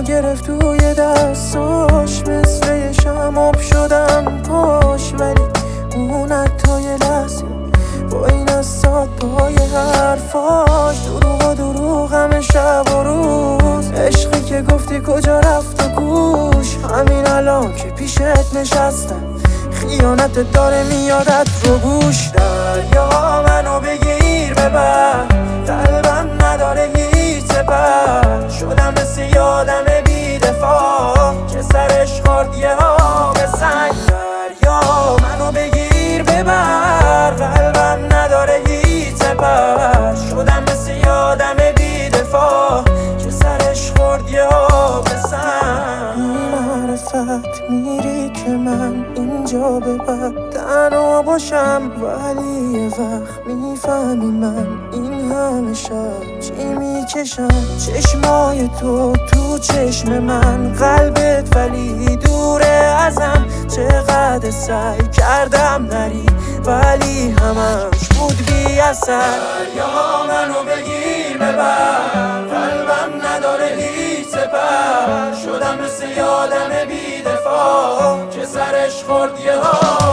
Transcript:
دلمو گرفت توی دستاش، مثل یه شمع شدم پاش، ولی اون حتی یه لحظه با این استاد پای حرفاش. دروغ همه شب و روز، عشقی که گفتی کجا رفت و گوش، همین الان که پیشت نشستم خیانت داره میادت رو گوش. دریا منو بگیر ببر، قلبم نداره هیچ سپر، شدم مثل یادم بی دفاع که سرش خورد یه آب سنگ. دریا منو بگیر ببر، قلبم نداره هیچ سپر، شدم مثل یادم بی دفاع که سرش خورد یه آب سنگ. معرفت میری که من اینجا ببر تنها باشم، ولی یه وقت میفهمی من این همه شب چی میکشم. چشمای تو چشم من، قلبت ولی دوره ازم. چقدر سعی کردم نری ولی همش بود بی اثر. دریا منو بگیر ببر، قلبم نداره هیچ سپر، شدم مثل یادم بی دفاع که سرش خورد یه